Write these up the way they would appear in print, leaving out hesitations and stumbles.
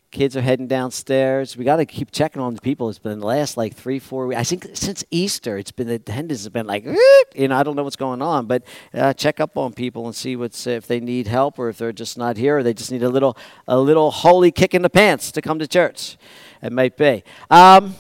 Kids are heading downstairs. We got to keep checking on the people. It's been the last like 3-4 weeks. I think since Easter, it's been the attendance has been like, I don't know what's going on, but check up on people and see if they need help or if they're just not here or they just need a little holy kick in the pants to come to church. It might be. The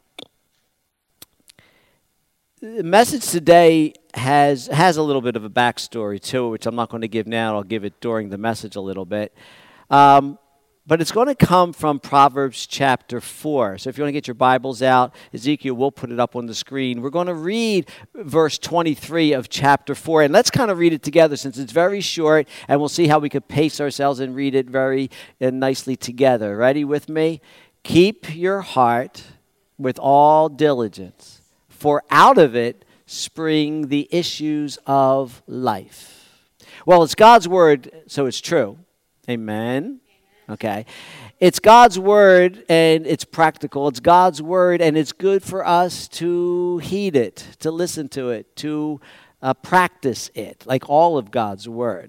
message today has a little bit of a backstory to it, which I'm not going to give now. I'll give it during the message a little bit. But it's going to come from Proverbs chapter 4. So if you want to get your Bibles out, Ezekiel will put it up on the screen. We're going to read verse 23 of chapter 4. And let's kind of read it together since it's very short. And we'll see how we could pace ourselves and read it very nicely together. Ready with me? Keep your heart with all diligence, for out of it spring the issues of life. Well, it's God's word, so it's true. Amen. Okay. It's God's word and it's practical. It's God's word and it's good for us to heed it, to listen to it, to practice it, like all of God's word.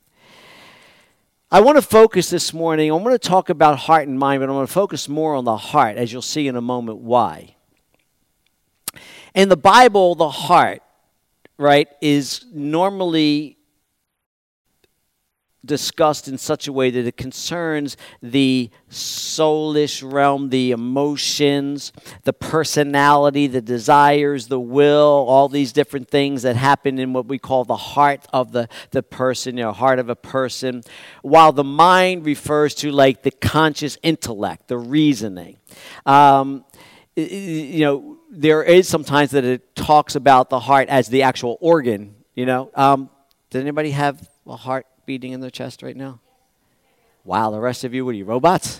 I want to focus this morning, I'm going to talk about heart and mind, but I'm going to focus more on the heart, as you'll see in a moment why. In the Bible, the heart, right, is normally discussed in such a way that it concerns the soulish realm, the emotions, the personality, the desires, the will, all these different things that happen in what we call the heart of the person, heart of a person, while the mind refers to like the conscious intellect, the reasoning. There is sometimes that it talks about the heart as the actual organ, Does anybody have a heart beating in their chest right now? Wow, the rest of you, what are you, robots?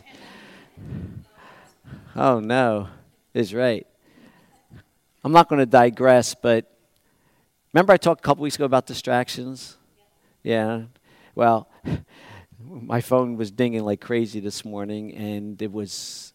Oh, no, is right. I'm not going to digress, but remember I talked a couple weeks ago about distractions? Yeah. Well, my phone was dinging like crazy this morning, and it was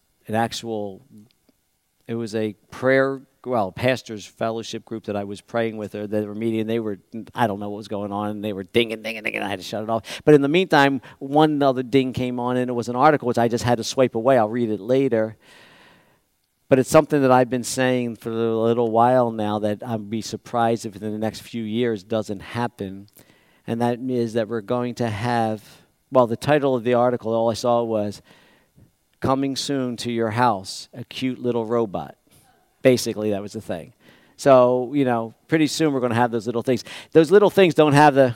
a pastor's fellowship group that I was praying with, or they were meeting, I don't know what was going on, and they were dinging, I had to shut it off. But in the meantime, one other ding came on, and it was an article which I just had to swipe away. I'll read it later. But it's something that I've been saying for a little while now that I'd be surprised if in the next few years doesn't happen. And that is that we're going to have, the title of the article, all I saw was, "Coming soon to your house, a cute little robot." Basically, that was the thing. So, pretty soon we're going to have those little things. Those little things don't have the...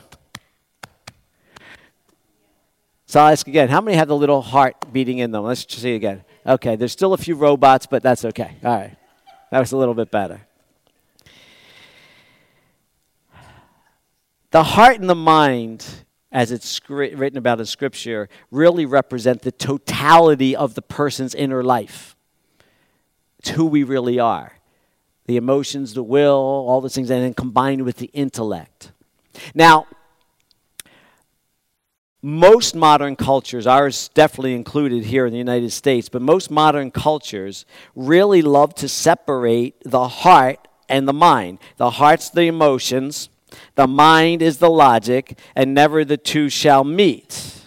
So I'll ask again, how many have the little heart beating in them? Let's just see again. Okay, there's still a few robots, but that's okay. All right. That was a little bit better. The heart and the mind, as it's written about in Scripture, really represent the totality of the person's inner life. It's who we really are. The emotions, the will, all those things, and then combined with the intellect. Now, most modern cultures, ours definitely included here in the United States, but most modern cultures really love to separate the heart and the mind. The heart's the emotions, the mind is the logic, and never the two shall meet.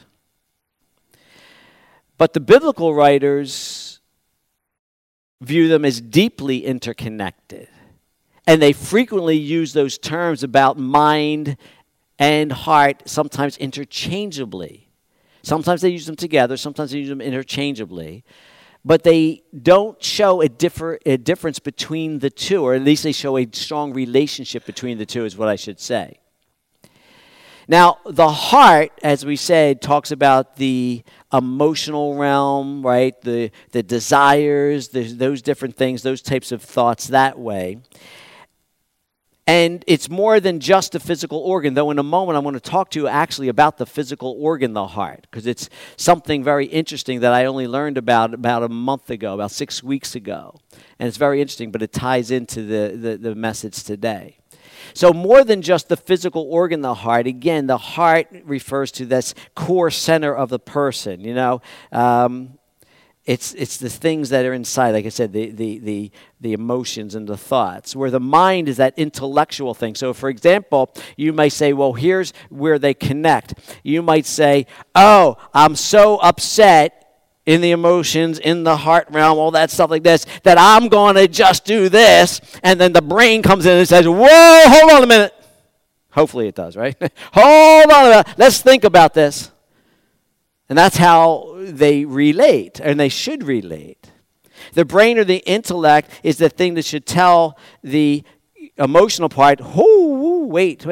But the biblical writers view them as deeply interconnected. And they frequently use those terms about mind and heart sometimes interchangeably. Sometimes they use them together, sometimes they use them interchangeably. But they don't show a difference between the two, or at least they show a strong relationship between the two, is what I should say. Now, the heart, as we said, talks about the emotional realm, right? The desires, those different things, those types of thoughts that way. And it's more than just a physical organ, though in a moment I want to talk to you actually about the physical organ, the heart, because it's something very interesting that I only learned about a month ago, about 6 weeks ago. And it's very interesting, but it ties into the message today. So more than just the physical organ, the heart, again, the heart refers to this core center of the person, It's the things that are inside, like I said, the emotions and the thoughts, where the mind is that intellectual thing. So, for example, you might say, well, here's where they connect. You might say, oh, I'm so upset in the emotions, in the heart realm, all that stuff like this, that I'm going to just do this, and then the brain comes in and says, whoa, hold on a minute. Hopefully it does, right? Hold on a minute. Let's think about this. And that's how they relate, and they should relate. The brain or the intellect is the thing that should tell the emotional part, oh, wait.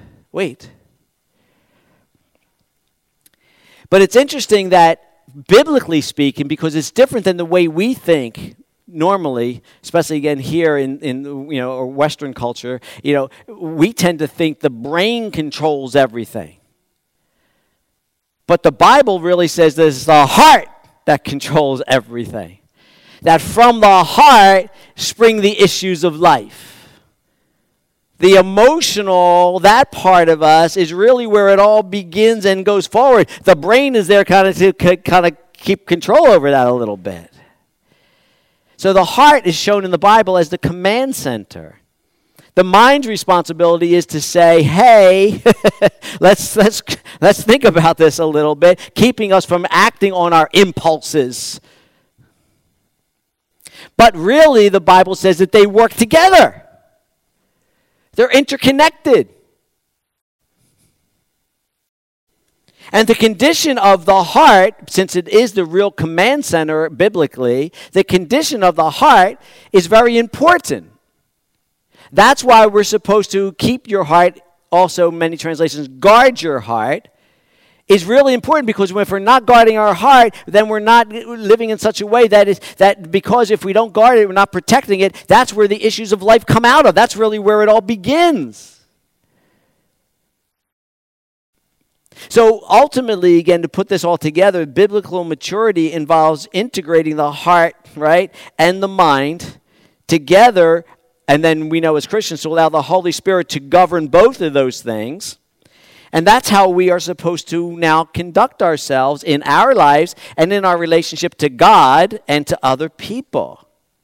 But it's interesting that biblically speaking, because it's different than the way we think normally, especially again here in Western culture, we tend to think the brain controls everything. But the Bible really says that it's the heart that controls everything. That from the heart spring the issues of life. The emotional, that part of us, is really where it all begins and goes forward. The brain is there to keep control over that a little bit. So the heart is shown in the Bible as the command center. The mind's responsibility is to say, hey, let's think about this a little bit, keeping us from acting on our impulses. But really, the Bible says that they work together. They're interconnected. And the condition of the heart, since it is the real command center biblically, the condition of the heart is very important. That's why we're supposed to keep your heart, also many translations, guard your heart, is really important, because if we're not guarding our heart, then we're not living in such a way that because if we don't guard it, we're not protecting it, that's where the issues of life come out of. That's really where it all begins. So ultimately, again, to put this all together, biblical maturity involves integrating the heart, right, and the mind together. And then we know as Christians to allow the Holy Spirit to govern both of those things. And that's how we are supposed to now conduct ourselves in our lives and in our relationship to God and to other people.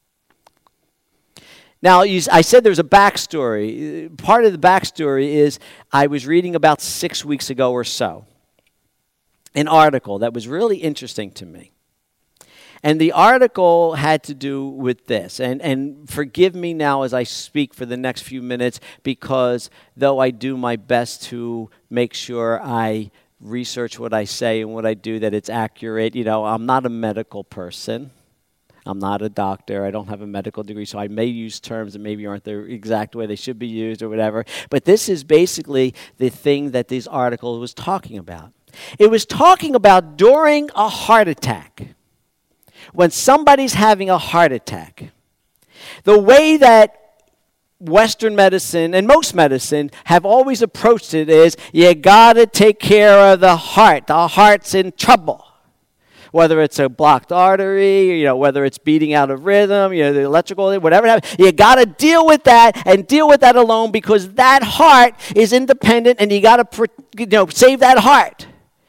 Now, I said there's a backstory. Part of the backstory is I was reading about 6 weeks ago or so an article that was really interesting to me. And the article had to do with this. And forgive me now as I speak for the next few minutes, because though I do my best to make sure I research what I say and what I do, that it's accurate, I'm not a medical person. I'm not a doctor. I don't have a medical degree, so I may use terms that maybe aren't the exact way they should be used or whatever. But this is basically the thing that this article was talking about. It was talking about during a heart attack. When somebody's having a heart attack, the way that Western medicine and most medicine have always approached it is, you got to take care of the heart. The heart's in trouble. Whether it's a blocked artery, whether it's beating out of rhythm, the electrical, whatever happens, you got to deal with that and deal with that alone, because that heart is independent and you got to save that heart.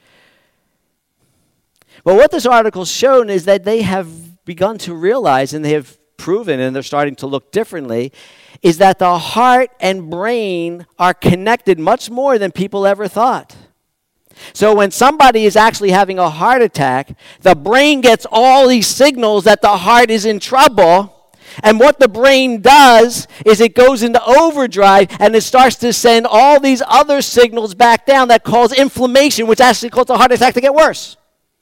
But what this article's shown is that they have begun to realize, and they have proven, and they're starting to look differently, is that the heart and brain are connected much more than people ever thought. So when somebody is actually having a heart attack, the brain gets all these signals that the heart is in trouble. And what the brain does is it goes into overdrive and it starts to send all these other signals back down that cause inflammation, which actually causes the heart attack to get worse.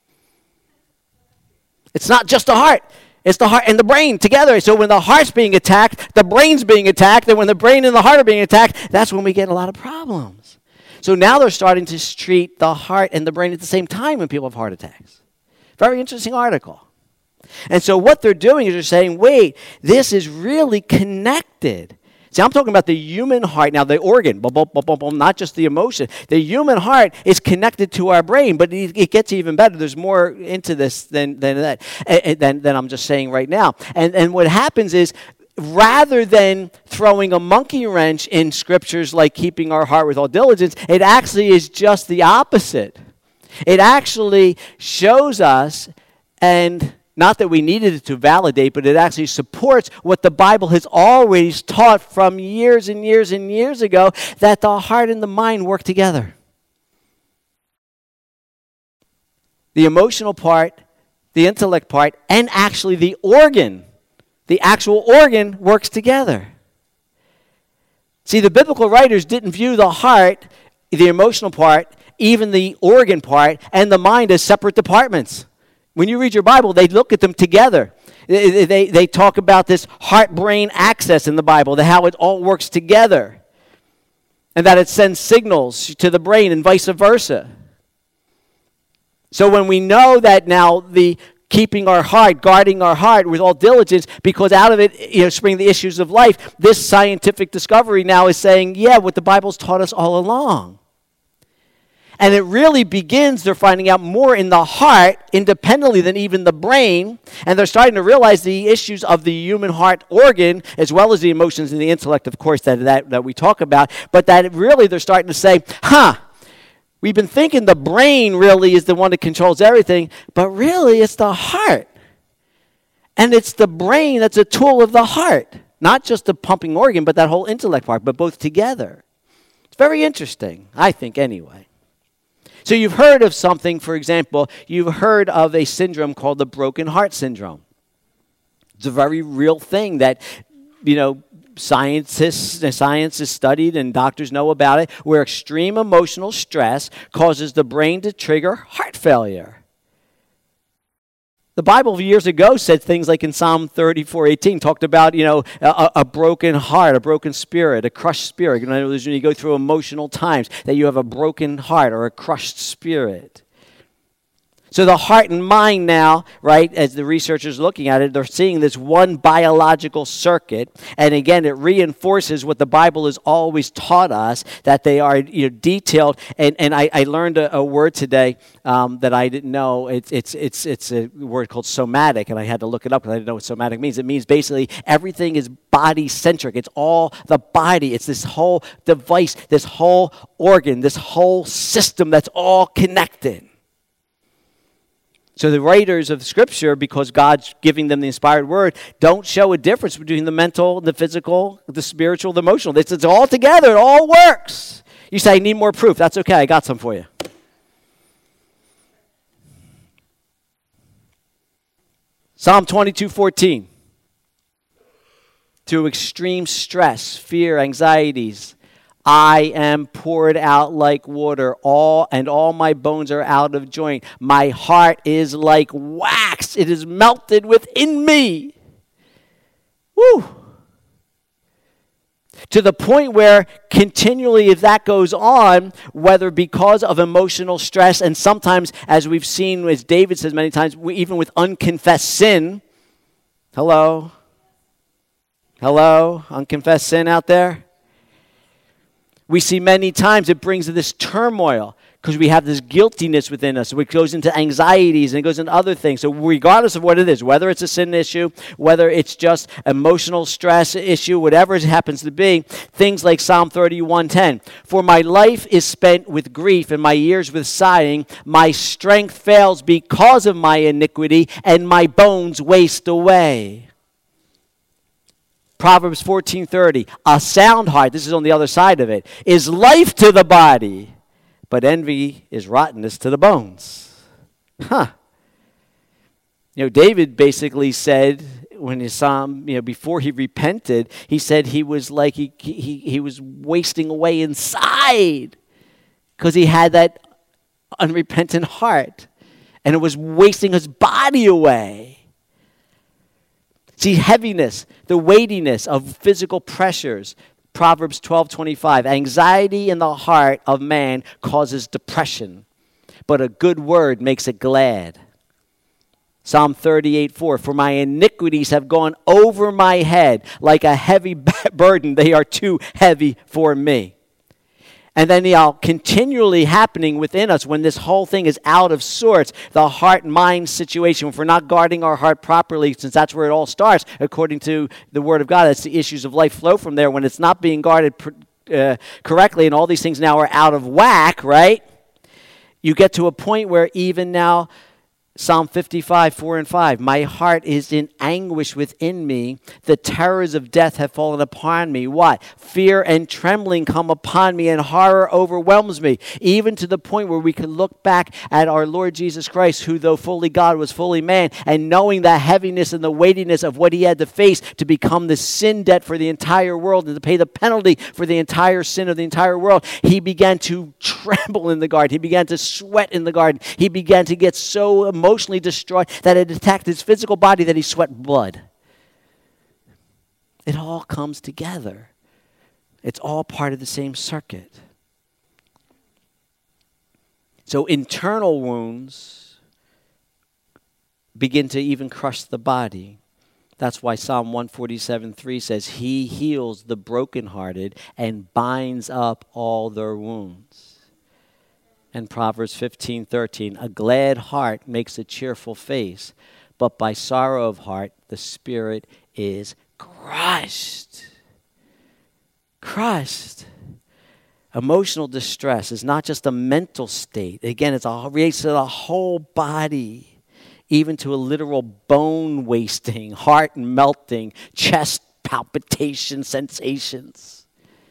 It's not just the heart. It's the heart and the brain together. So when the heart's being attacked, the brain's being attacked. And when the brain and the heart are being attacked, that's when we get a lot of problems. So now they're starting to treat the heart and the brain at the same time when people have heart attacks. Very interesting article. And so what they're doing is they're saying, wait, this is really connected. See, I'm talking about the human heart. Now, the organ, not just the emotion. The human heart is connected to our brain, but it gets even better. There's more into this than that, than I'm just saying right now. And what happens is, rather than throwing a monkey wrench in scriptures like keeping our heart with all diligence, it actually is just the opposite. It actually shows us, and not that we needed it to validate, but it actually supports what the Bible has always taught from years and years and years ago, that the heart and the mind work together. The emotional part the intellect part, and actually the organ, the actual organ works together. See, the biblical writers didn't view the heart, the emotional part, even the organ part, and the mind as separate departments. When you read your Bible, they look at them together. They talk about this heart-brain axis in the Bible, how it all works together, and that it sends signals to the brain and vice versa. So when we know that now the keeping our heart, guarding our heart with all diligence, because out of it spring the issues of life, this scientific discovery now is saying, yeah, what the Bible's taught us all along. And it really begins, they're finding out, more in the heart independently than even the brain. And they're starting to realize the issues of the human heart organ, as well as the emotions and the intellect, of course, that we talk about. But that really they're starting to say, we've been thinking the brain really is the one that controls everything. But really, it's the heart. And it's the brain that's a tool of the heart. Not just the pumping organ, but that whole intellect part, but both together. It's very interesting, I think, anyway. So you've heard of something, for example, you've heard of a syndrome called the broken heart syndrome. It's a very real thing that, science is studied and doctors know about it, where extreme emotional stress causes the brain to trigger heart failure. The Bible years ago said things like in Psalm 34:18, talked about, a broken heart, a broken spirit, a crushed spirit. When you go through emotional times, that you have a broken heart or a crushed spirit. So the heart and mind now, right, as the researchers are looking at it, they're seeing this one biological circuit. And again, it reinforces what the Bible has always taught us, that they are detailed. And I learned a word today that I didn't know. It's a word called somatic, and I had to look it up because I didn't know what somatic means. It means basically everything is body-centric. It's all the body. It's this whole device, this whole organ, this whole system that's all connected. So the writers of Scripture, because God's giving them the inspired word, don't show a difference between the mental, the physical, the spiritual, the emotional. It's all together. It all works. You say, I need more proof. That's okay. I got some for you. Psalm 22:14. Through extreme stress, fear, anxieties, I am poured out like water, all my bones are out of joint. My heart is like wax. It is melted within me. Woo! To the point where continually, if that goes on, whether because of emotional stress, and sometimes, as we've seen, as David says many times, even with unconfessed sin. Hello? Unconfessed sin out there? We see many times it brings this turmoil because we have this guiltiness within us. So it goes into anxieties and it goes into other things. So regardless of what it is, whether it's a sin issue, whether it's just emotional stress issue, whatever it happens to be, things like Psalm 31:10. For my life is spent with grief and my years with sighing. My strength fails because of my iniquity and my bones waste away. Proverbs 14:30, a sound heart, this is on the other side of it, is life to the body, but envy is rottenness to the bones. David basically said when his psalm, before he repented, he said he was like he was wasting away inside because he had that unrepentant heart, and it was wasting his body away. See, heaviness, the weightiness of physical pressures. Proverbs 12:25. Anxiety in the heart of man causes depression, but a good word makes it glad. Psalm 38:4. For my iniquities have gone over my head like a heavy burden. They are too heavy for me. And then continually happening within us when this whole thing is out of sorts, the heart-mind situation, if we're not guarding our heart properly, since that's where it all starts, according to the Word of God, that's the issues of life flow from there. When it's not being guarded correctly and all these things now are out of whack, right? You get to a point where even now Psalm 55, 4 and 5. My heart is in anguish within me. The terrors of death have fallen upon me. What? Fear and trembling come upon me, and horror overwhelms me. Even to the point where we can look back at our Lord Jesus Christ, who though fully God was fully man, and knowing the heaviness and the weightiness of what he had to face to become the sin debt for the entire world and to pay the penalty for the entire sin of the entire world, he began to tremble in the garden. He began to sweat in the garden. He began to get so emotionally destroyed that it attacked his physical body that he sweat blood. It all comes together. It's all part of the same circuit. So internal wounds begin to even crush the body. That's why Psalm 147:3 says, he heals the brokenhearted and binds up all their wounds. And Proverbs 15:13, a glad heart makes a cheerful face, but by sorrow of heart the spirit is crushed. Crushed. Emotional distress is not just a mental state. Again, it relates to the whole body, even to a literal bone wasting, heart melting, chest palpitation sensations.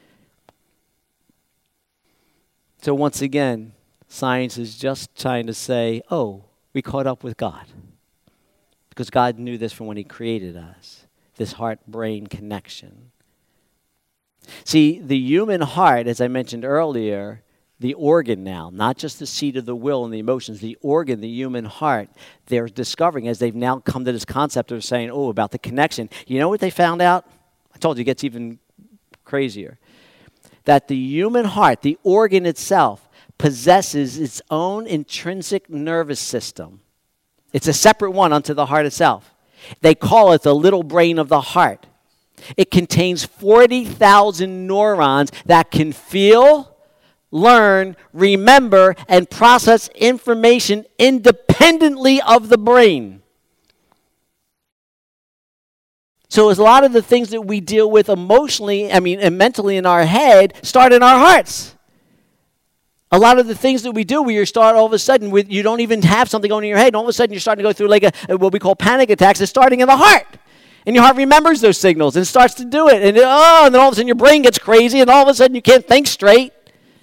So once again, science is just trying to say, oh, we caught up with God. Because God knew this from when he created us, this heart-brain connection. See, the human heart, as I mentioned earlier, the organ now, not just the seat of the will and the emotions, the organ, the human heart, they're discovering as they've now come to this concept of saying, oh, about the connection. You know what they found out? I told you it gets even crazier. That the human heart, the organ itself, possesses its own intrinsic nervous system. It's a separate one unto the heart itself. They call it the little brain of the heart. It contains 40,000 neurons that can feel, learn, remember, and process information independently of the brain. So a lot of the things that we deal with emotionally, and mentally in our head, start in our hearts. A lot of the things that we do where you start all of a sudden with, you don't even have something going in your head, and all of a sudden you're starting to go through like what we call panic attacks. It's starting in the heart. And your heart remembers those signals and starts to do it. And then all of a sudden your brain gets crazy, and all of a sudden you can't think straight.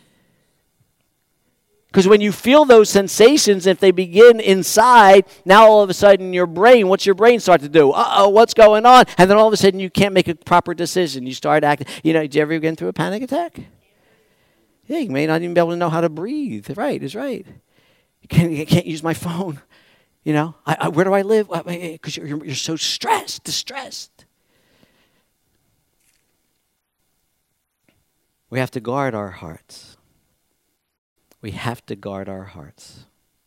Because when you feel those sensations, if they begin inside, now all of a sudden your brain, what's your brain start to do? What's going on? And then all of a sudden you can't make a proper decision. You start acting, did you ever get through a panic attack? Yeah, you may not even be able to know how to breathe. Right, is right. I can't use my phone. Where do I live? Because you're so distressed. We have to guard our hearts. We have to guard our hearts.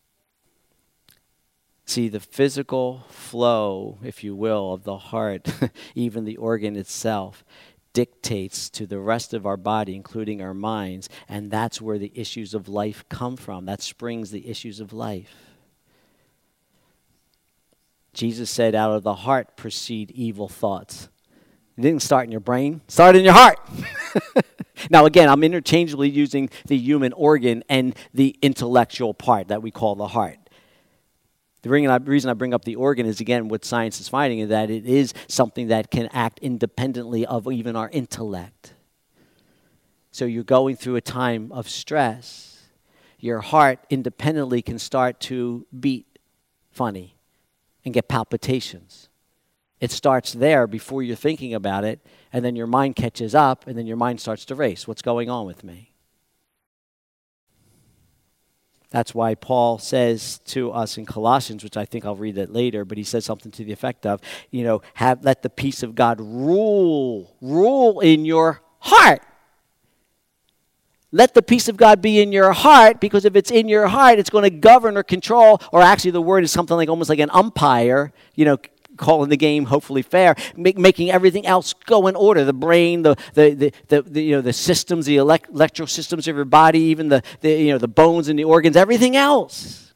See, the physical flow, if you will, of the heart, even the organ itself, dictates to the rest of our body, including our minds, and that's where the issues of life come from. That springs the issues of life. Jesus said, out of the heart proceed evil thoughts. It didn't start in your brain, it started in your heart. Now, again, I'm interchangeably using the human organ and the intellectual part that we call the heart. The reason I bring up the organ is, again, what science is finding is that it is something that can act independently of even our intellect. So you're going through a time of stress. Your heart independently can start to beat funny and get palpitations. It starts there before you're thinking about it, and then your mind catches up, and then your mind starts to race. What's going on with me? That's why Paul says to us in Colossians, which I think I'll read that later, but he says something to the effect of, let the peace of God rule in your heart. Let the peace of God be in your heart, because if it's in your heart, it's going to govern or control, or actually the word is something like almost like an umpire, calling the game hopefully fair, making everything else go in order. The brain, the systems, the electrical systems of your body, even the bones and the organs, everything else.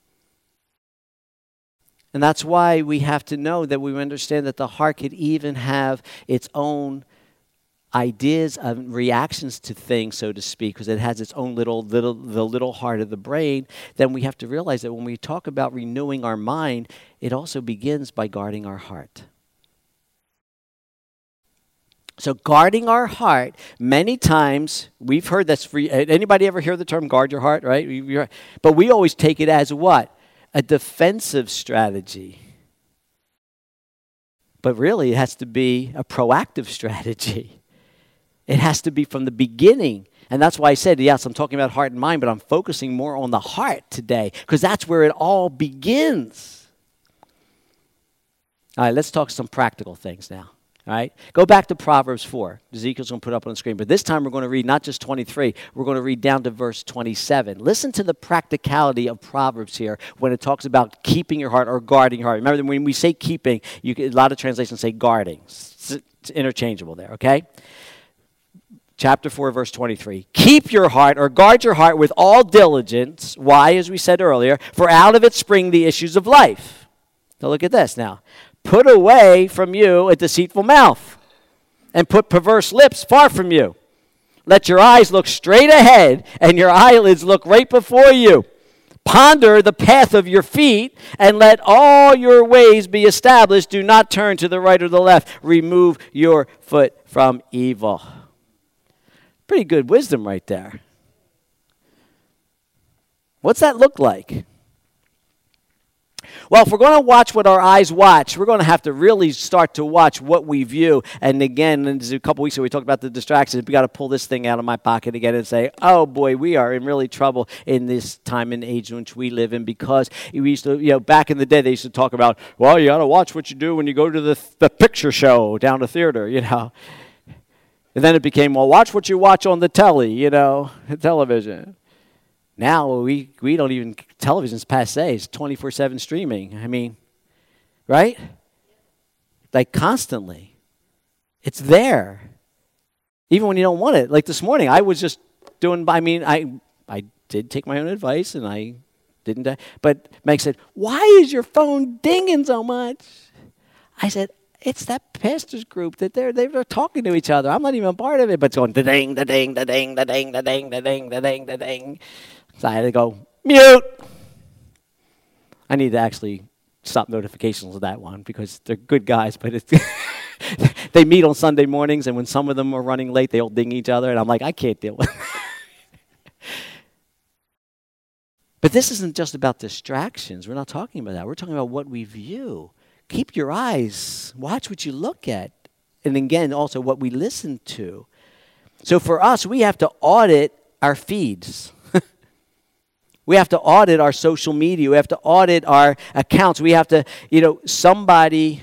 And that's why we have to know that we understand that the heart could even have its own ideas and reactions to things, so to speak, because it has its own the little heart of the brain, then we have to realize that when we talk about renewing our mind, it also begins by guarding our heart. So guarding our heart, many times, we've heard that's free. Anybody ever hear the term guard your heart, right? But we always take it as what? A defensive strategy. But really, it has to be a proactive strategy. It has to be from the beginning. And that's why I said, yes, I'm talking about heart and mind, but I'm focusing more on the heart today, because that's where it all begins. All right, let's talk some practical things now. All right, go back to Proverbs 4. Ezekiel's going to put it up on the screen. But this time we're going to read not just 23. We're going to read down to verse 27. Listen to the practicality of Proverbs here when it talks about keeping your heart or guarding your heart. Remember, when we say keeping, a lot of translations say guarding. It's interchangeable there, okay? Chapter 4, verse 23. Keep your heart or guard your heart with all diligence. Why, as we said earlier? For out of it spring the issues of life. Now look at this now. Put away from you a deceitful mouth, and put perverse lips far from you. Let your eyes look straight ahead, and your eyelids look right before you. Ponder the path of your feet, and let all your ways be established. Do not turn to the right or the left. Remove your foot from evil. Pretty good wisdom right there. What's that look like? Well, if we're going to watch what our eyes watch, we're going to have to really start to watch what we view. And again, a couple weeks ago, we talked about the distractions. We got to pull this thing out of my pocket again and say, oh boy, we are in really trouble in this time and age in which we live in, because we used to, back in the day, they used to talk about, well, you got to watch what you do when you go to the picture show down the theater, And then it became, well, watch what you watch on the television. Now we don't even, television's passe. It's 24/7 streaming. I mean, right? Like constantly. It's there. Even when you don't want it. Like this morning, I was just doing, I did take my own advice and I didn't, but Meg said, why is your phone dinging so much? I said, it's that pastors group that they're talking to each other. I'm not even a part of it, but it's going da-ding, da-ding, da-ding, da-ding, da-ding, da-ding, da-ding, da-ding. So I had to go, mute. I need to actually stop notifications of that one because they're good guys, but it's they meet on Sunday mornings, and when some of them are running late, they all ding each other, and I'm like, I can't deal with it. But this isn't just about distractions. We're not talking about that. We're talking about what we view. Keep your eyes. Watch what you look at. And again, also what we listen to. So for us, we have to audit our feeds. We have to audit our social media. We have to audit our accounts. We have to, somebody,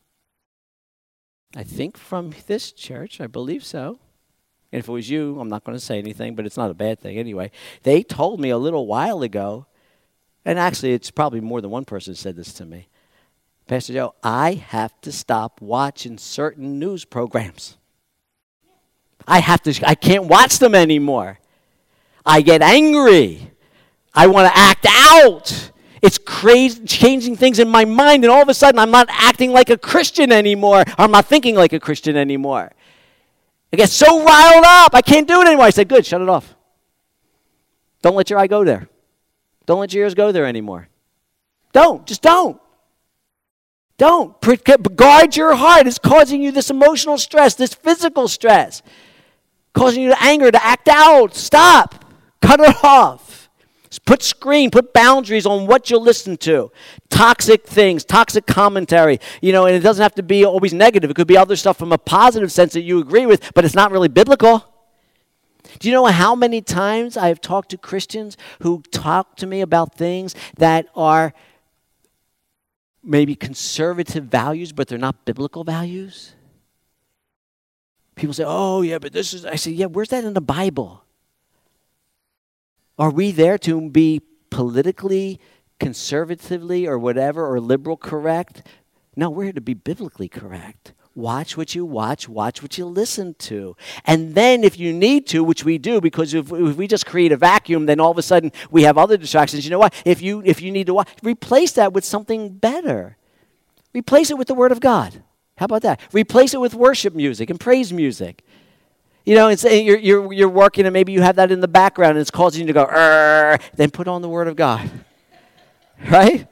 I think from this church, I believe so. And if it was you, I'm not going to say anything, but it's not a bad thing anyway. They told me a little while ago, and actually it's probably more than one person said this to me. Pastor Joe, I have to stop watching certain news programs. I can't watch them anymore. I get angry. I want to act out. It's crazy, changing things in my mind, and all of a sudden I'm not acting like a Christian anymore. I'm not thinking like a Christian anymore. I get so riled up, I can't do it anymore. I said, good, shut it off. Don't let your eye go there. Don't let your ears go there anymore. Just don't. Don't. Guard your heart. It's causing you this emotional stress, this physical stress, causing you to anger, to act out. Stop. Cut it off. Put boundaries on what you'll listen to. Toxic things, toxic commentary, and it doesn't have to be always negative. It could be other stuff from a positive sense that you agree with, but it's not really biblical. Do you know how many times I have talked to Christians who talk to me about things that are maybe conservative values, but they're not biblical values? People say, oh, yeah, but this is, I say, yeah, where's that in the Bible? Are we there to be politically, conservatively, or whatever, or liberal correct? No, we're here to be biblically correct. Watch what you watch what you listen to. And then if you need to, which we do, because if we just create a vacuum, then all of a sudden we have other distractions. You know what? If you need to watch, replace that with something better. Replace it with the Word of God. How about that? Replace it with worship music and praise music. You know, it's, you're working and maybe you have that in the background and it's causing you to go, then put on the Word of God. Right?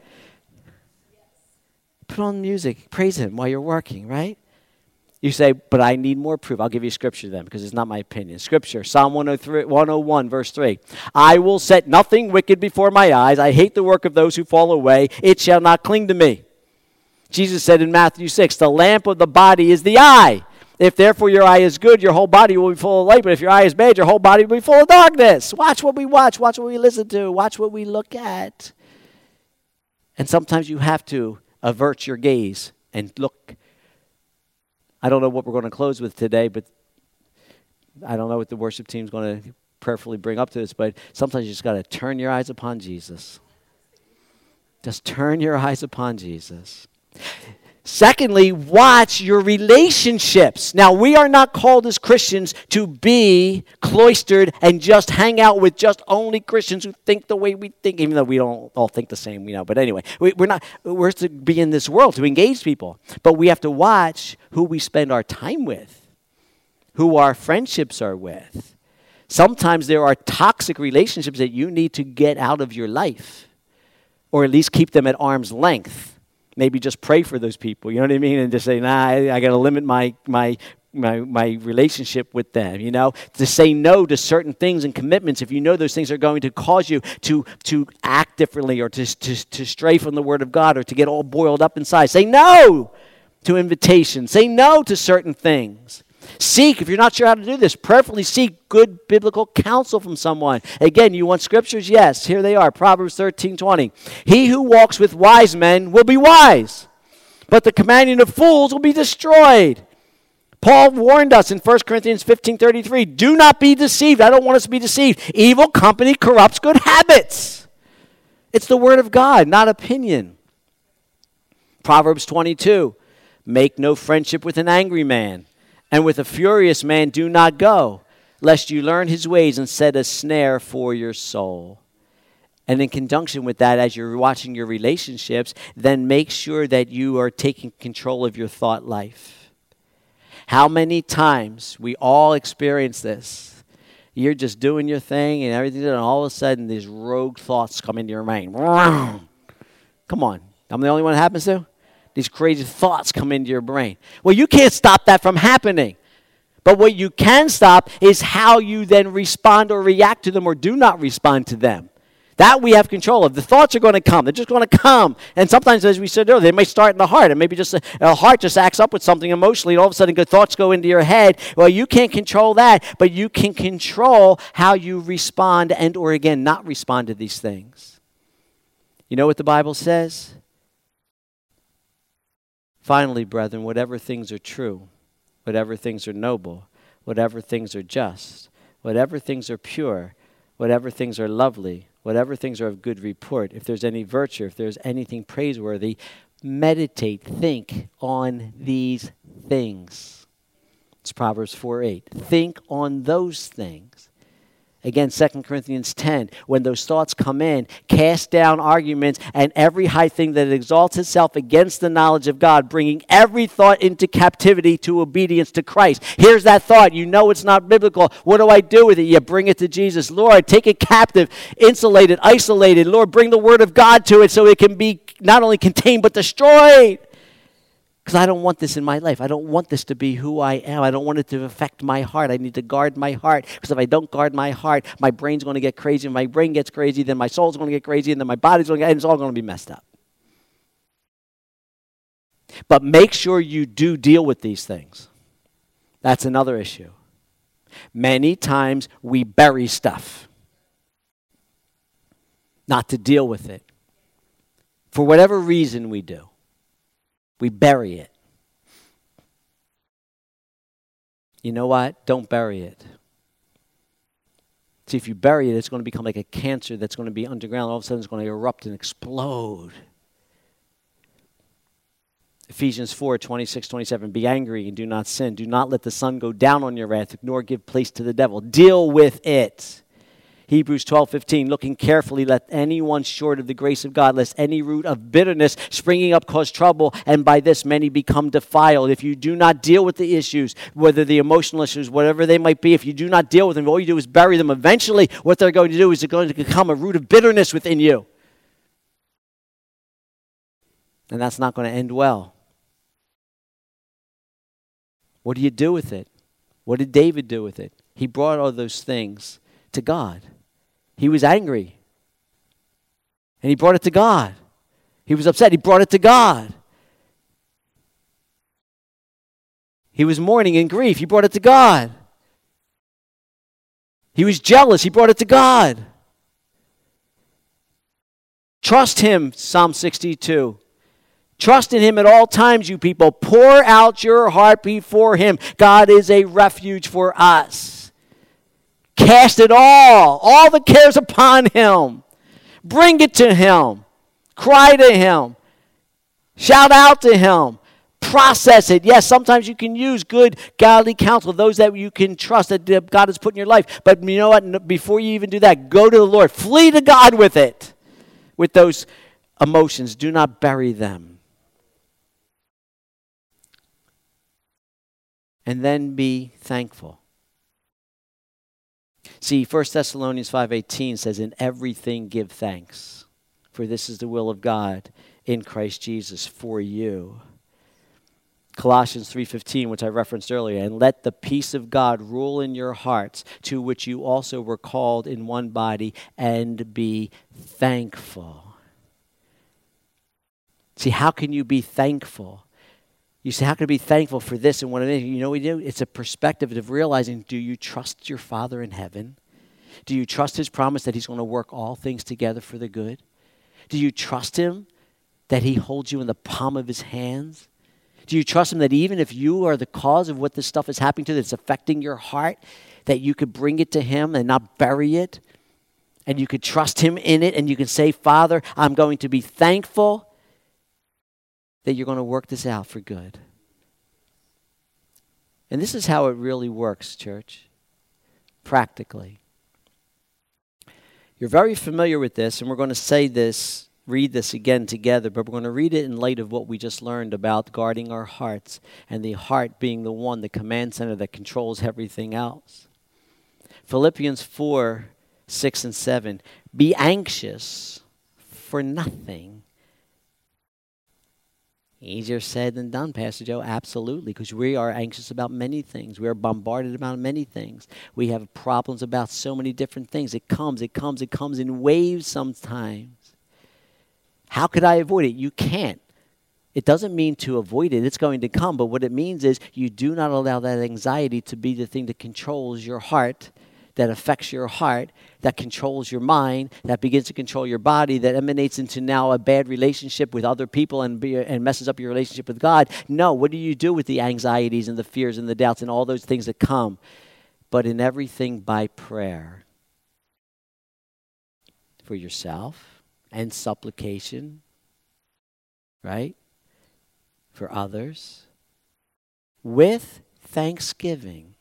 Put on music. Praise Him while you're working, right? You say, but I need more proof. I'll give you scripture then because it's not my opinion. Scripture, Psalm 101, verse 3. I will set nothing wicked before my eyes. I hate the work of those who fall away. It shall not cling to me. Jesus said in Matthew 6, the lamp of the body is the eye. If therefore your eye is good, your whole body will be full of light. But if your eye is bad, your whole body will be full of darkness. Watch what we watch. Watch what we listen to. Watch what we look at. And sometimes you have to avert your gaze and look. I don't know what we're going to close with today, but I don't know what the worship team's going to prayerfully bring up to us, but sometimes you just got to turn your eyes upon Jesus. Just turn your eyes upon Jesus. Secondly, watch your relationships. Now, we are not called as Christians to be cloistered and just hang out with just only Christians who think the way we think, even though we don't all think the same, we know. But anyway, we're to be in this world, to engage people. But we have to watch who we spend our time with, who our friendships are with. Sometimes there are toxic relationships that you need to get out of your life, or at least keep them at arm's length. Maybe just pray for those people, you know what I mean? And just say, I got to limit my relationship with them, you know? To say no to certain things and commitments if you know those things are going to cause you to act differently or to stray from the Word of God or to get all boiled up inside. Say no to invitations. Say no to certain things. Seek, if you're not sure how to do this, prayerfully seek good biblical counsel from someone. Again, you want scriptures? Yes, here they are. Proverbs 13:20. He who walks with wise men will be wise, but the companion of fools will be destroyed. Paul warned us in 1 Corinthians 15:33, do not be deceived. I don't want us to be deceived. Evil company corrupts good habits. It's the Word of God, not opinion. Proverbs 22, make no friendship with an angry man. And with a furious man do not go, lest you learn his ways and set a snare for your soul. And in conjunction with that, as you're watching your relationships, then make sure that you are taking control of your thought life. How many times we all experience this? You're just doing your thing and everything, and all of a sudden these rogue thoughts come into your mind. Come on, I'm the only one it happens to? These crazy thoughts come into your brain. Well, you can't stop that from happening. But what you can stop is how you then respond or react to them or do not respond to them. That we have control of. The thoughts are going to come. They're just going to come. And sometimes, as we said earlier, they may start in the heart. And maybe just a heart just acts up with something emotionally. And all of a sudden, good thoughts go into your head. Well, you can't control that. But you can control how you respond and or, again, not respond to these things. You know what the Bible says? Finally, brethren, whatever things are true, whatever things are noble, whatever things are just, whatever things are pure, whatever things are lovely, whatever things are of good report, if there's any virtue, if there's anything praiseworthy, meditate, think on these things. It's Proverbs 4:8. Think on those things. Again, 2 Corinthians 10, when those thoughts come in, cast down arguments and every high thing that exalts itself against the knowledge of God, bringing every thought into captivity to obedience to Christ. Here's that thought. You know it's not biblical. What do I do with it? You bring it to Jesus. Lord, take it captive, insulate it, isolate it. Lord, bring the Word of God to it so it can be not only contained but destroyed. Because I don't want this in my life. I don't want this to be who I am. I don't want it to affect my heart. I need to guard my heart. Because if I don't guard my heart, my brain's going to get crazy. If my brain gets crazy, then my soul's going to get crazy, and then my body's going to get, and it's all going to be messed up. But make sure you do deal with these things. That's another issue. Many times we bury stuff, not to deal with it. For whatever reason we do. We bury it. You know what? Don't bury it. See, if you bury it, it's going to become like a cancer that's going to be underground. All of a sudden, it's going to erupt and explode. Ephesians 4:26-27. Be angry and do not sin. Do not let the sun go down on your wrath, nor give place to the devil. Deal with it. Hebrews 12:15, looking carefully, let anyone short of the grace of God, lest any root of bitterness springing up cause trouble, and by this many become defiled. If you do not deal with the issues, whether the emotional issues, whatever they might be, if you do not deal with them, all you do is bury them. Eventually, what they're going to do is they're going to become a root of bitterness within you. And that's not going to end well. What do you do with it? What did David do with it? He brought all those things to God. He was angry. And he brought it to God. He was upset. He brought it to God. He was mourning in grief. He brought it to God. He was jealous. He brought it to God. Trust him, Psalm 62. Trust in him at all times, you people. Pour out your heart before him. God is a refuge for us. Cast it all the cares upon him. Bring it to him. Cry to him. Shout out to him. Process it. Yes, sometimes you can use good, godly counsel, those that you can trust that God has put in your life. But you know what? Before you even do that, go to the Lord. Flee to God with it. With those emotions. Do not bury them. And then be thankful. See, 1 Thessalonians 5:18 says, in everything give thanks, for this is the will of God in Christ Jesus for you. Colossians 3:15, which I referenced earlier, and let the peace of God rule in your hearts, to which you also were called in one body, and be thankful. See, how can you be thankful? You say, how can I be thankful for this and what it is? You know what we do? It's a perspective of realizing, do you trust your Father in heaven? Do you trust his promise that he's going to work all things together for the good? Do you trust him that he holds you in the palm of his hands? Do you trust him that even if you are the cause of what this stuff is happening to, that's affecting your heart, that you could bring it to him and not bury it? And you could trust him in it, and you can say, Father, I'm going to be thankful that you're going to work this out for good. And this is how it really works, church, practically. You're very familiar with this, and we're going to say this, read this again together, but we're going to read it in light of what we just learned about guarding our hearts, and the heart being the one, the command center that controls everything else. Philippians 4:6-7. Be anxious for nothing. Easier said than done, Pastor Joe. Absolutely, because we are anxious about many things. We are bombarded about many things. We have problems about so many different things. It comes in waves sometimes. How could I avoid it? You can't. It doesn't mean to avoid it. It's going to come. But what it means is you do not allow that anxiety to be the thing that controls your heart, that affects your heart, that controls your mind, that begins to control your body, that emanates into now a bad relationship with other people and messes up your relationship with God. No, what do you do with the anxieties and the fears and the doubts and all those things that come? But in everything by prayer. For yourself and supplication, right? For others. With thanksgiving.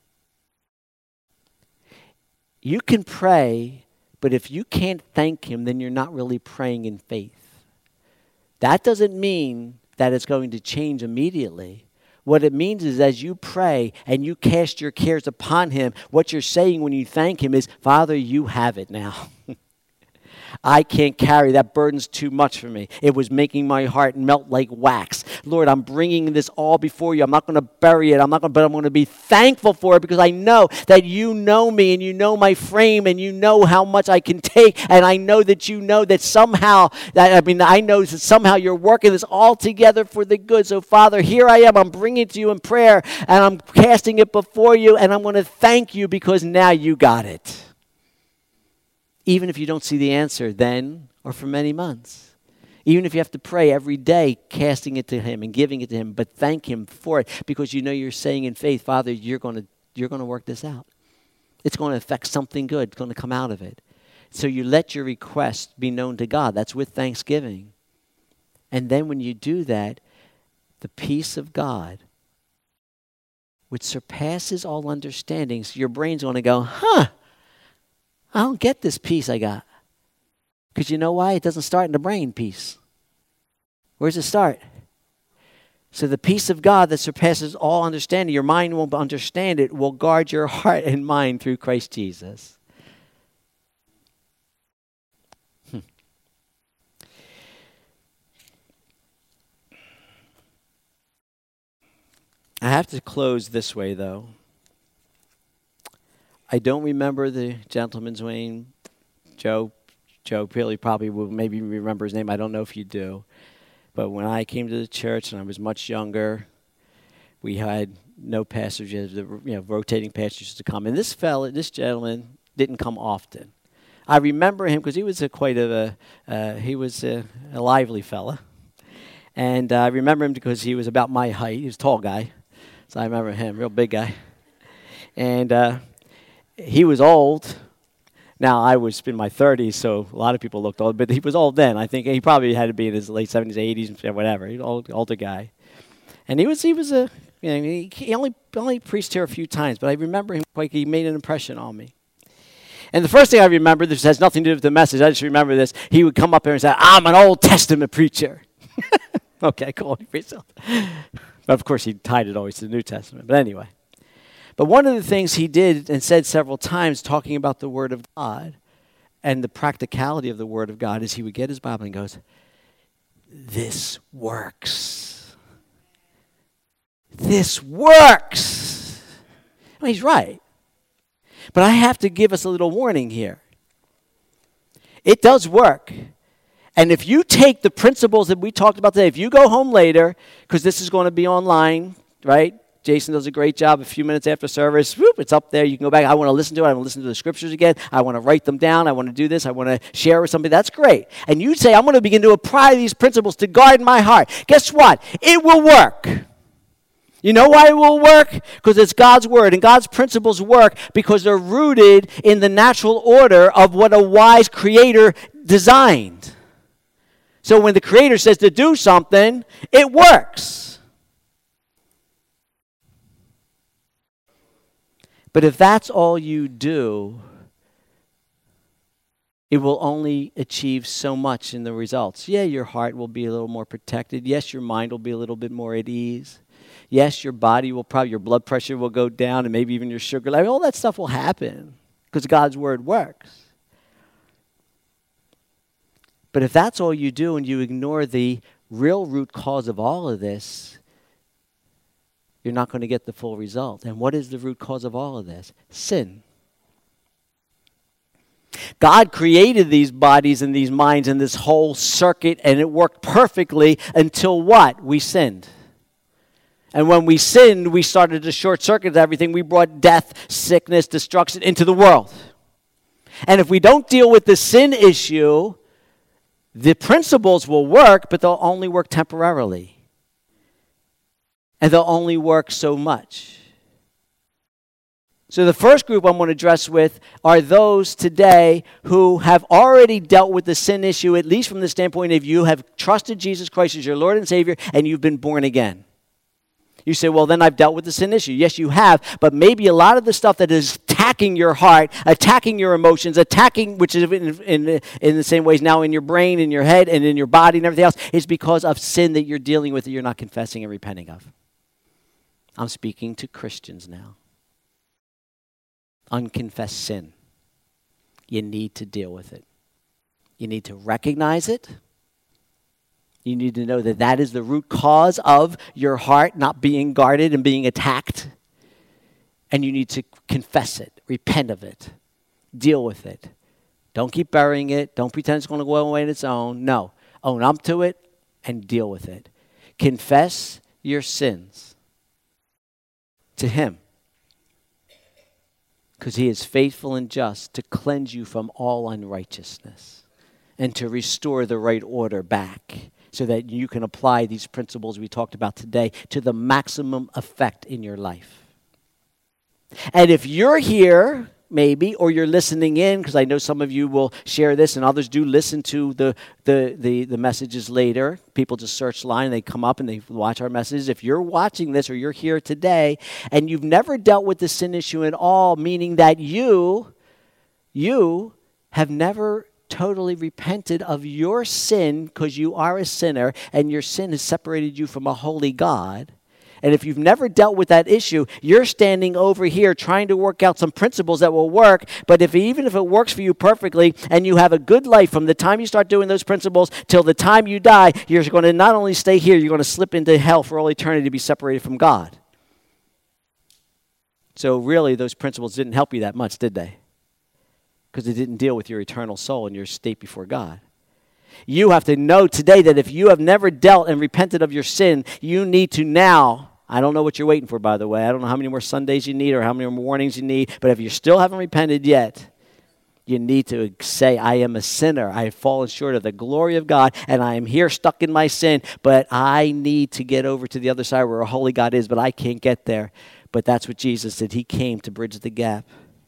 You can pray, but if you can't thank him, then you're not really praying in faith. That doesn't mean that it's going to change immediately. What it means is as you pray and you cast your cares upon him, what you're saying when you thank him is, Father, you have it now. I can't carry. That burden's too much for me. It was making my heart melt like wax. Lord, I'm bringing this all before you. I'm not going to bury it. But I'm going to be thankful for it because I know that you know me and you know my frame and you know how much I can take. And I know that you know that somehow, I know that somehow you're working this all together for the good. So Father, here I am. I'm bringing it to you in prayer and I'm casting it before you and I'm going to thank you because now you got it. Even if you don't see the answer then or for many months. Even if you have to pray every day, casting it to him and giving it to him, but thank him for it because you know you're saying in faith, Father, you're going to work this out. It's going to affect something good. It's going to come out of it. So you let your request be known to God. That's with thanksgiving. And then when you do that, the peace of God, which surpasses all understanding, so your brain's going to go, I don't get this peace I got. Because you know why? It doesn't start in the brain, peace. Where does it start? So the peace of God that surpasses all understanding, your mind won't understand it, will guard your heart and mind through Christ Jesus. I have to close this way, though. I don't remember the gentleman's name. Joe Peely probably will maybe remember his name. I don't know if you do. But when I came to the church and I was much younger, we had no pastors, rotating pastors to come. And this gentleman didn't come often. I remember him because he was a lively fella. And I remember him because he was about my height. He was a tall guy. So I remember him, real big guy. And he was old. Now, I was in my 30s, so a lot of people looked old, but he was old then. I think he probably had to be in his late 70s, 80s, whatever. He was an older guy. And he only preached here a few times, but I remember him like he made an impression on me. And the first thing I remember, this has nothing to do with the message, I just remember this, he would come up here and say, I'm an Old Testament preacher. Okay, cool, he preached it. But of course, he tied it always to the New Testament. But anyway. But one of the things he did and said several times talking about the Word of God and the practicality of the Word of God is he would get his Bible and goes, this works. This works. Well, he's right. But I have to give us a little warning here. It does work. And if you take the principles that we talked about today, if you go home later, because this is going to be online, right? Jason does a great job a few minutes after service. Whoop, it's up there. You can go back. I want to listen to it. I want to listen to the scriptures again. I want to write them down. I want to do this. I want to share with somebody. That's great. And you say, I'm going to begin to apply these principles to guard my heart. Guess what? It will work. You know why it will work? Because it's God's word. And God's principles work because they're rooted in the natural order of what a wise creator designed. So when the creator says to do something, it works. But if that's all you do, it will only achieve so much in the results. Yeah, your heart will be a little more protected. Yes, your mind will be a little bit more at ease. Yes, your body will probably, your blood pressure will go down and maybe even your sugar level. All that stuff will happen because God's word works. But if that's all you do and you ignore the real root cause of all of this, you're not going to get the full result. And what is the root cause of all of this? Sin. God created these bodies and these minds and this whole circuit, and it worked perfectly until what? We sinned. And when we sinned, we started to short circuit everything. We brought death, sickness, destruction into the world. And if we don't deal with the sin issue, the principles will work, but they'll only work temporarily. And they'll only work so much. So the first group I'm going to address with are those today who have already dealt with the sin issue, at least from the standpoint of you have trusted Jesus Christ as your Lord and Savior, and you've been born again. You say, well, then I've dealt with the sin issue. Yes, you have, but maybe a lot of the stuff that is attacking your heart, attacking your emotions, which is in the same ways now in your brain, in your head, and in your body and everything else, is because of sin that you're dealing with that you're not confessing and repenting of. I'm speaking to Christians now. Unconfessed sin. You need to deal with it. You need to recognize it. You need to know that that is the root cause of your heart not being guarded and being attacked. And you need to confess it, repent of it, deal with it. Don't keep burying it. Don't pretend it's going to go away on its own. No. Own up to it and deal with it. Confess your sins to Him, because He is faithful and just to cleanse you from all unrighteousness and to restore the right order back so that you can apply these principles we talked about today to the maximum effect in your life. And if you're here, maybe, or you're listening in, because I know some of you will share this and others do listen to the messages later. People just search line, they come up and they watch our messages. If you're watching this or you're here today and you've never dealt with the sin issue at all, meaning that you You have never totally repented of your sin because you are a sinner and your sin has separated you from a holy God. And if you've never dealt with that issue, you're standing over here trying to work out some principles that will work. But even if it works for you perfectly and you have a good life from the time you start doing those principles till the time you die, you're going to not only stay here, you're going to slip into hell for all eternity to be separated from God. So really, those principles didn't help you that much, did they? Because they didn't deal with your eternal soul and your state before God. You have to know today that if you have never dealt and repented of your sin, you need to now. I don't know what you're waiting for, by the way. I don't know how many more Sundays you need or how many more warnings you need. But if you still haven't repented yet, you need to say, I am a sinner. I have fallen short of the glory of God, and I am here stuck in my sin. But I need to get over to the other side where a holy God is, but I can't get there. But that's what Jesus did. He came to bridge the gap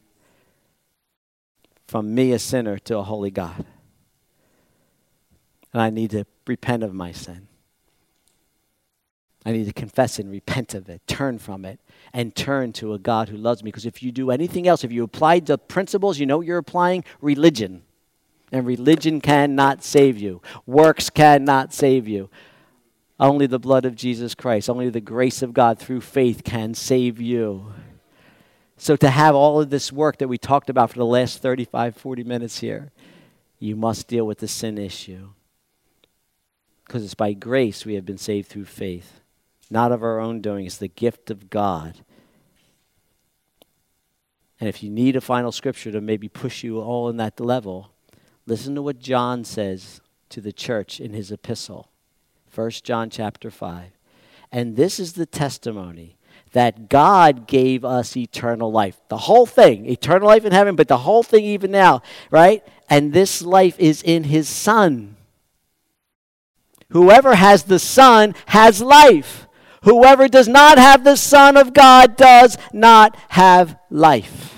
from me, a sinner, to a holy God. And I need to repent of my sin. I need to confess and repent of it, turn from it, and turn to a God who loves me. Because if you do anything else, if you apply the principles, you know what you're applying? Religion. And religion cannot save you. Works cannot save you. Only the blood of Jesus Christ, only the grace of God through faith can save you. So to have all of this work that we talked about for the last 35, 40 minutes here, you must deal with the sin issue. Because it's by grace we have been saved through faith. Not of our own doing. It's the gift of God. And if you need a final scripture to maybe push you all in that level, listen to what John says to the church in his epistle. 1 John chapter 5. And this is the testimony that God gave us eternal life. The whole thing, eternal life in heaven, but the whole thing even now, right? And this life is in his Son. Whoever has the Son has life. Whoever does not have the Son of God does not have life.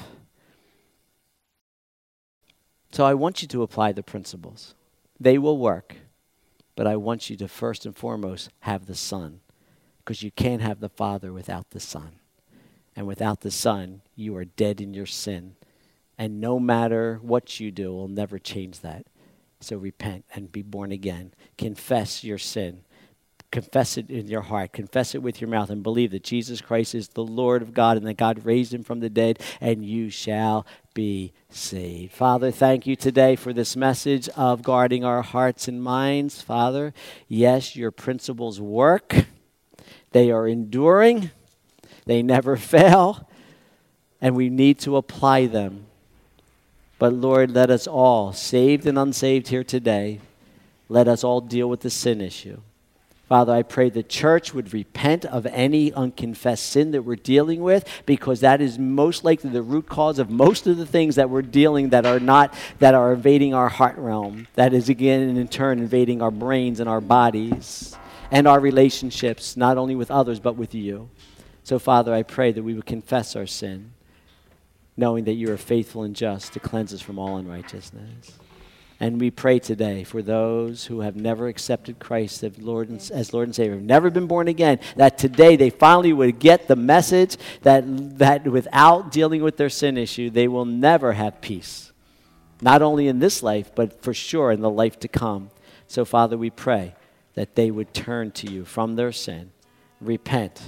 So I want you to apply the principles. They will work. But I want you to first and foremost have the Son. Because you can't have the Father without the Son. And without the Son, you are dead in your sin. And no matter what you do, will never change that. So repent and be born again. Confess your sin. Confess it in your heart. Confess it with your mouth and believe that Jesus Christ is the Lord of God and that God raised him from the dead, and you shall be saved. Father, thank you today for this message of guarding our hearts and minds. Father, yes, your principles work. They are enduring. They never fail. And we need to apply them. But Lord, let us all, saved and unsaved here today, let us all deal with the sin issue. Father, I pray the church would repent of any unconfessed sin that we're dealing with, because that is most likely the root cause of most of the things that we're dealing that are invading our heart realm. That is again and in turn invading our brains and our bodies and our relationships, not only with others but with you. So Father, I pray that we would confess our sin, knowing that you are faithful and just to cleanse us from all unrighteousness. And we pray today for those who have never accepted Christ as Lord and Savior, have never been born again, that today they finally would get the message that without dealing with their sin issue, they will never have peace. Not only in this life, but for sure in the life to come. So Father, we pray that they would turn to you from their sin, repent,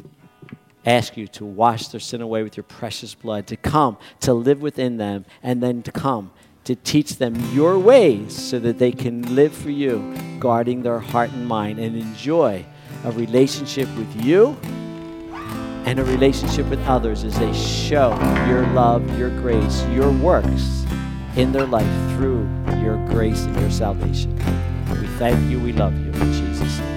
ask you to wash their sin away with your precious blood, to come, to live within them, and then to come to teach them your ways so that they can live for you, guarding their heart and mind, and enjoy a relationship with you and a relationship with others as they show your love, your grace, your works in their life through your grace and your salvation. We thank you, we love you, in Jesus' name.